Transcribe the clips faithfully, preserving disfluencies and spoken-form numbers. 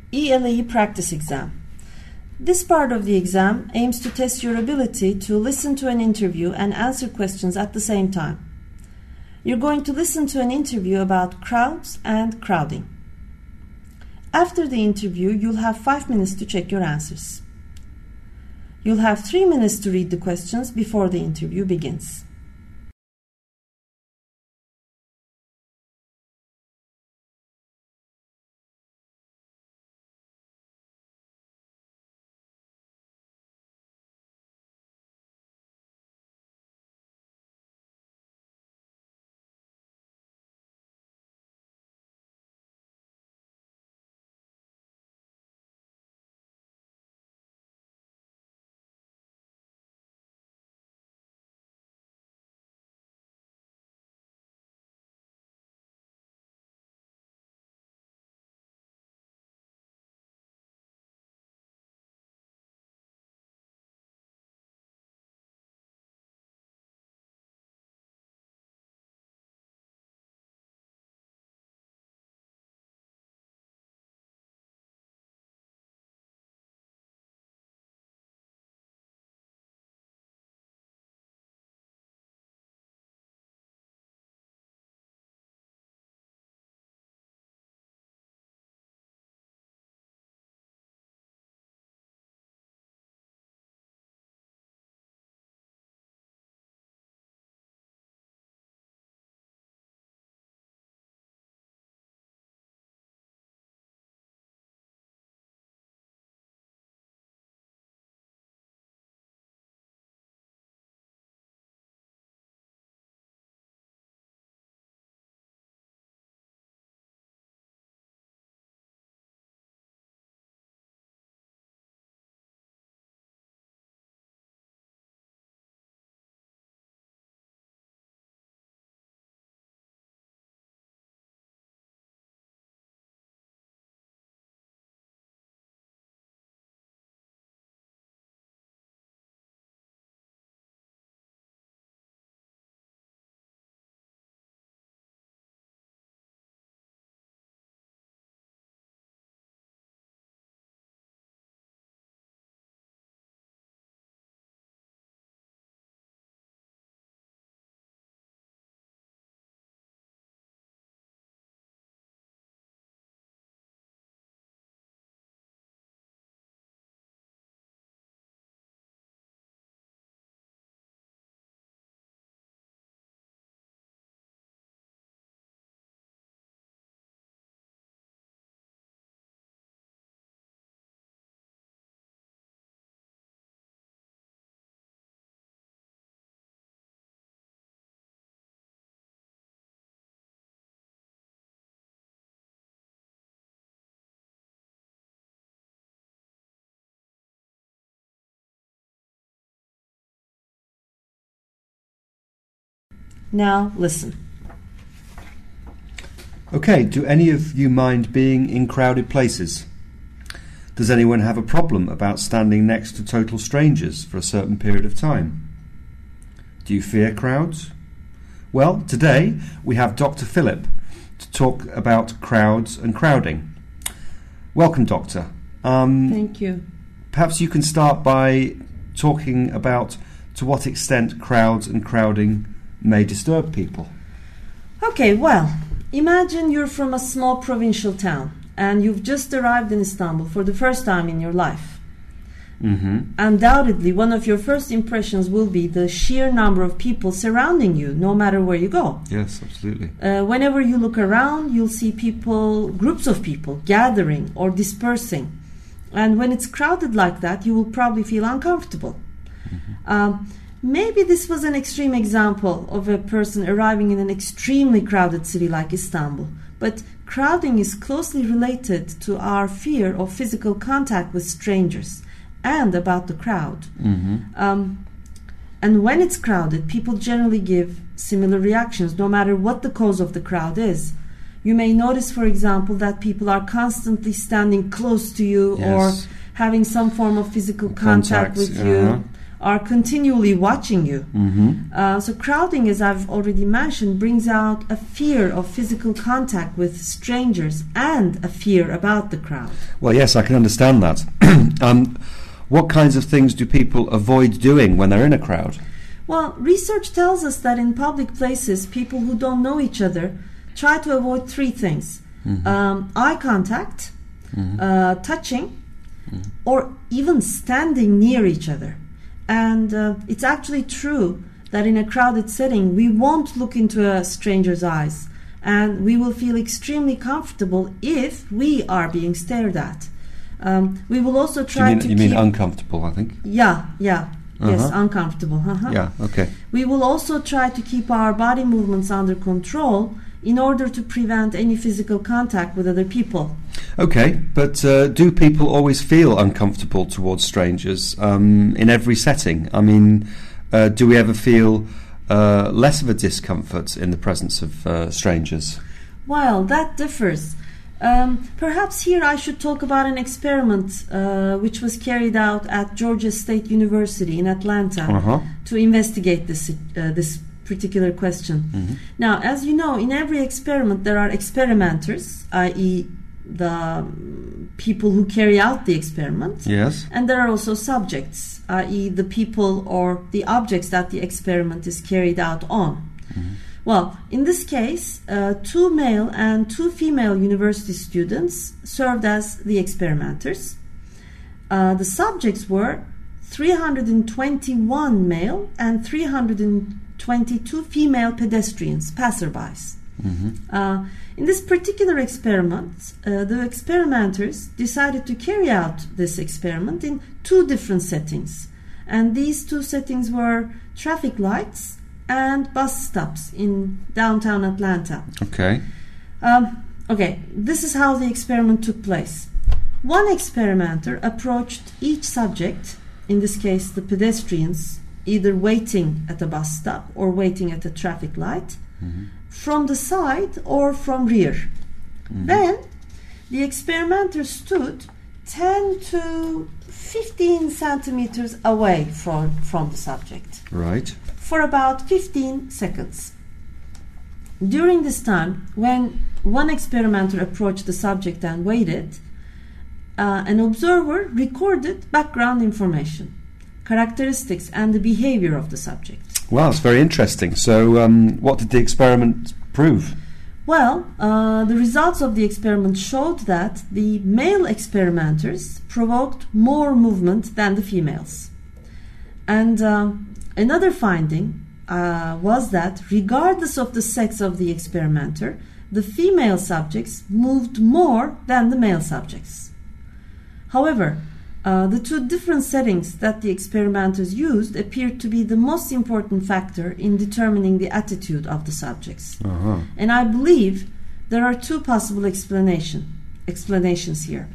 E L A E practice exam. This part of the exam aims to test your ability to listen to an interview and answer questions at the same time. You're going to listen to an interview about crowds and crowding. After the interview, you'll have five minutes to check your answers. You'll have three minutes to read the questions before the interview begins. Now listen. Okay, do any of you mind being in crowded places? Does anyone have a problem about standing next to total strangers for a certain period of time? Do you fear crowds? Well, today we have Doctor Philip to talk about crowds and crowding. Welcome, Doctor. Um, Thank you. Perhaps you can start by talking about to what extent crowds and crowding may disturb people. Okay, well, imagine you're from a small provincial town and you've just arrived in Istanbul for the first time in your life. Mm-hmm. Undoubtedly, one of your first impressions will be the sheer number of people surrounding you, no matter where you go. Yes, absolutely. Uh, whenever you look around, you'll see people, groups of people, gathering or dispersing. And when it's crowded like that, you will probably feel uncomfortable. Mm-hmm. Um, maybe this was an extreme example of a person arriving in an extremely crowded city like Istanbul. But crowding is closely related to our fear of physical contact with strangers and about the crowd. Mm-hmm. Um, and when it's crowded, people generally give similar reactions, no matter what the cause of the crowd is. You may notice, for example, that people are constantly standing close to you, yes. or having some form of physical contact Contacts, with uh-huh. you, are continually watching you. Mm-hmm. Uh, so crowding, as I've already mentioned, brings out a fear of physical contact with strangers and a fear about the crowd. Well, yes, I can understand that. um, what kinds of things do people avoid doing when they're in a crowd? Well, research tells us that in public places, people who don't know each other try to avoid three things. Mm-hmm. Um, eye contact, Mm-hmm. uh, touching, Mm-hmm. or even standing near each other. And uh, it's actually true that in a crowded setting, we won't look into a stranger's eyes, and we will feel extremely comfortable if we are being stared at. Um, we will also try you mean, to you keep... mean uncomfortable, I think? Yeah, yeah. Yes, Uh-huh. uncomfortable. Uh-huh. Yeah, okay. We will also try to keep our body movements under control in order to prevent any physical contact with other people. Okay, but uh, do people always feel uncomfortable towards strangers um, in every setting? I mean, uh, do we ever feel uh, less of a discomfort in the presence of uh, strangers? Well, that differs. Um, perhaps here I should talk about an experiment uh, which was carried out at Georgia State University in Atlanta Uh-huh. to investigate this uh, this particular question. Mm-hmm. Now, as you know, in every experiment there are experimenters, that is the um, people who carry out the experiment. Yes. And there are also subjects, that is the people or the objects that the experiment is carried out on. Mm-hmm. Well, in this case, uh, two male and two female university students served as the experimenters. Uh, the subjects were three hundred twenty-one male and three hundred twenty-two female pedestrians, passerbys. Mm-hmm. Uh, in this particular experiment, uh, the experimenters decided to carry out this experiment in two different settings. And these two settings were traffic lights and bus stops in downtown Atlanta. Okay. Um, okay, this is how the experiment took place. One experimenter approached each subject, in this case the pedestrians, either waiting at a bus stop or waiting at a traffic light, Mm-hmm. from the side or from rear. Mm-hmm. Then the experimenter stood ten to fifteen centimeters away from, from the subject Right. for about fifteen seconds. During this time, when one experimenter approached the subject and waited, uh, an observer recorded background information, characteristics, and the behavior of the subject. Wow, it's very interesting. So, um, what did the experiment prove? Well, uh, the results of the experiment showed that the male experimenters provoked more movement than the females. And uh, another finding uh, was that regardless of the sex of the experimenter, the female subjects moved more than the male subjects. However, uh, the two different settings that the experimenters used appeared to be the most important factor in determining the attitude of the subjects. Uh-huh. And I believe there are two possible explanation, explanations here.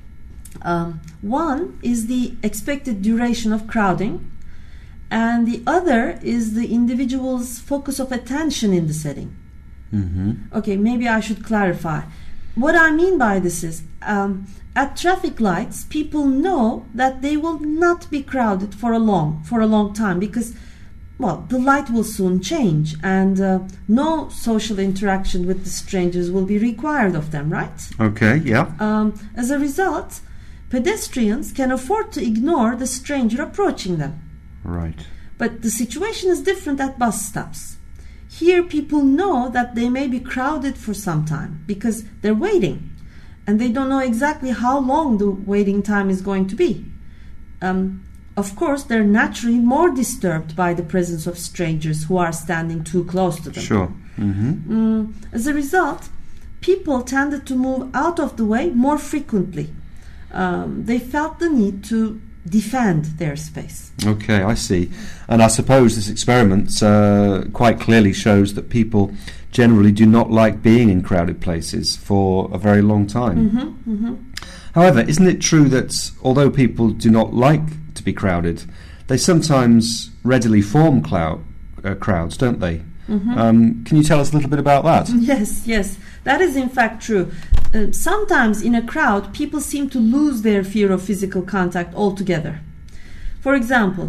Um, one is the expected duration of crowding, and the other is the individual's focus of attention in the setting. Mm-hmm. Okay, maybe I should clarify. What I mean by this is, um, at traffic lights, people know that they will not be crowded for a long, for a long time because, well, the light will soon change and uh, no social interaction with the strangers will be required of them, right? Okay, yeah. Um, as a result, pedestrians can afford to ignore the stranger approaching them. Right. But the situation is different at bus stops. Here people know that they may be crowded for some time because they're waiting and they don't know exactly how long the waiting time is going to be. Um, of course, they're naturally more disturbed by the presence of strangers who are standing too close to them. Sure. Mm-hmm. Mm, as a result, people tended to move out of the way more frequently. Um, they felt the need to defend their space. Okay, I see. And I suppose this experiment uh, quite clearly shows that people generally do not like being in crowded places for a very long time. Mm-hmm, mm-hmm. However, isn't it true that although people do not like to be crowded, they sometimes readily form cloud, uh, crowds, don't they? Mm-hmm. Um, can you tell us a little bit about that? Yes, yes, that is in fact true. Uh, sometimes in a crowd, people seem to lose their fear of physical contact altogether. For example,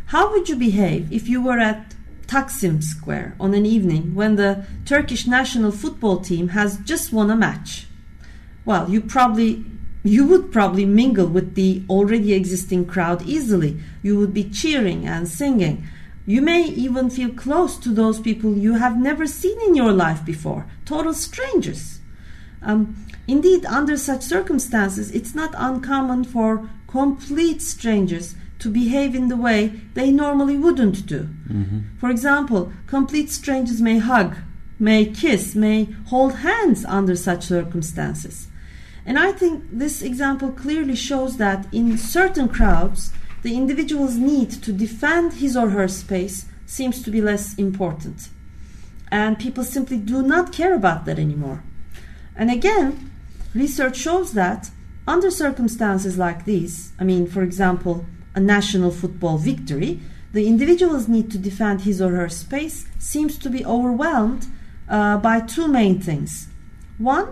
How would you behave if you were at Taksim Square on an evening when the Turkish national football team has just won a match? Well, you probably you would probably mingle with the already existing crowd easily. You would be cheering and singing. You may even feel close to those people you have never seen in your life before, total strangers. Um, indeed, under such circumstances, it's not uncommon for complete strangers to behave in the way they normally wouldn't do. Mm-hmm. For example, complete strangers may hug, may kiss, may hold hands under such circumstances. And I think this example clearly shows that in certain crowds, the individual's need to defend his or her space seems to be less important. And people simply do not care about that anymore. And again, research shows that under circumstances like these, I mean, for example, a national football victory, the individual's need to defend his or her space seems to be overwhelmed uh, by two main things. One,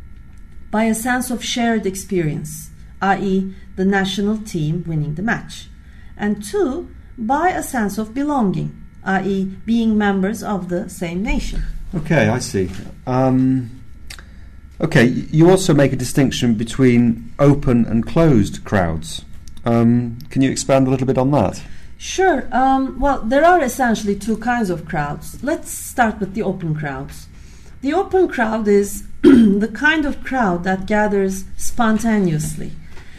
by a sense of shared experience, that is the national team winning the match. And two, by a sense of belonging, that is being members of the same nation. Okay, I see. Um, okay, you also make a distinction between open and closed crowds. Um, can you expand a little bit on that? Sure. Um, well, there are essentially two kinds of crowds. Let's start with the open crowds. The open crowd is the kind of crowd that gathers spontaneously.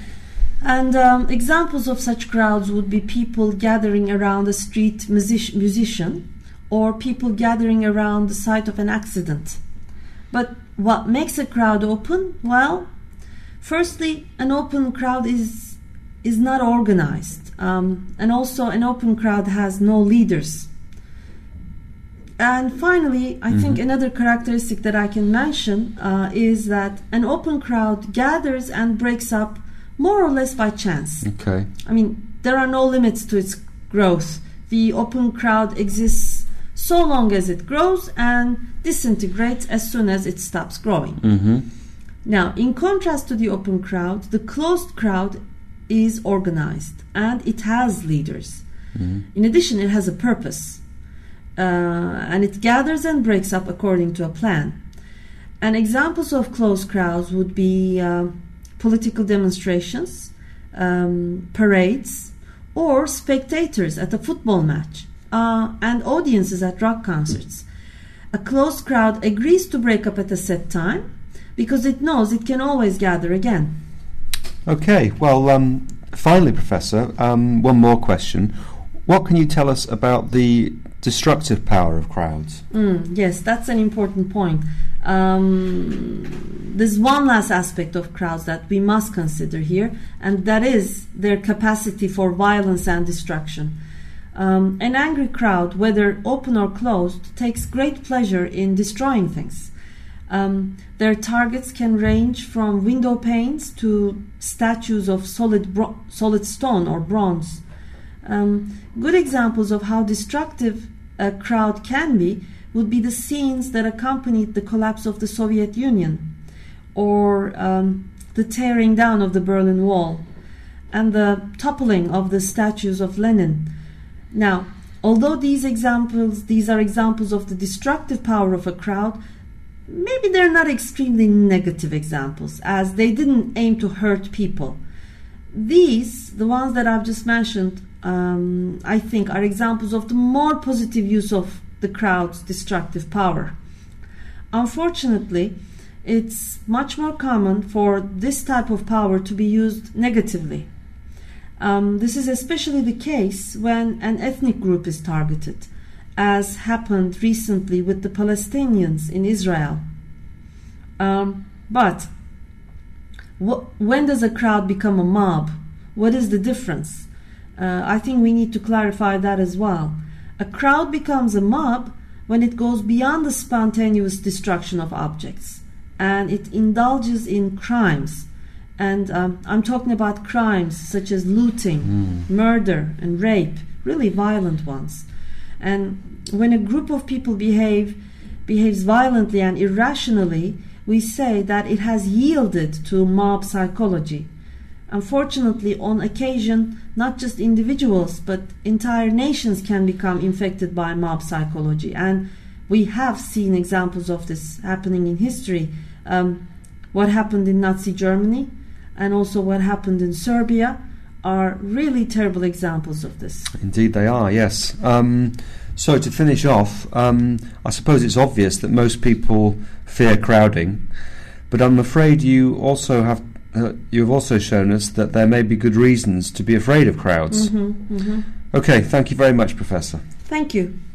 And um, examples of such crowds would be people gathering around a street music- musician or people gathering around the site of an accident. But what makes a crowd open? Well, firstly, an open crowd is is not organized. Um, and also an open crowd has no leaders. And finally, I mm-hmm. think another characteristic that I can mention uh, is that an open crowd gathers and breaks up more or less by chance. Okay. I mean, there are no limits to its growth. The open crowd exists so long as it grows and disintegrates as soon as it stops growing. Mm-hmm. Now, in contrast to the open crowd, the closed crowd is organized and it has leaders. Mm-hmm. In addition, it has a purpose. Uh, and it gathers and breaks up according to a plan. And examples of closed crowds would be uh, political demonstrations, um, parades, or spectators at a football match, uh, and audiences at rock concerts. A closed crowd agrees to break up at a set time because it knows it can always gather again. Okay, well, um, finally, Professor, um, one more question. What can you tell us about the destructive power of crowds? Mm, yes, that's an important point. Um, there's one last aspect of crowds that we must consider here, and that is their capacity for violence and destruction. Um, an angry crowd, whether open or closed, takes great pleasure in destroying things. Um, their targets can range from window panes to statues of solid, bro- solid stone or bronze. Um, good examples of how destructive a crowd can be would be the scenes that accompanied the collapse of the Soviet Union, or um, the tearing down of the Berlin Wall, and the toppling of the statues of Lenin. Now, although these examples, these are examples of the destructive power of a crowd, maybe they're not extremely negative examples, as they didn't aim to hurt people. These, the ones that I've just mentioned, um, I think are examples of the more positive use of the crowd's destructive power. Unfortunately, it's much more common for this type of power to be used negatively. Um, this is especially the case when an ethnic group is targeted, as happened recently with the Palestinians in Israel. Um, but wh- when does a crowd become a mob? What is the difference? Uh, I think we need to clarify that as well. A crowd becomes a mob when it goes beyond the spontaneous destruction of objects and it indulges in crimes. And um, I'm talking about crimes such as looting, mm. murder, and rape, really violent ones. And when a group of people behave behaves violently and irrationally, we say that it has yielded to mob psychology. Unfortunately, on occasion, not just individuals but entire nations can become infected by mob psychology, and we have seen examples of this happening in history. Um, what happened in Nazi Germany and also what happened in Serbia are really terrible examples of this. Indeed they are, yes. Um, so to finish off, um, I suppose it's obvious that most people fear crowding, but I'm afraid you also have uh, you have also shown us that there may be good reasons to be afraid of crowds. Mm-hmm, mm-hmm. Okay, thank you very much, Professor. Thank you.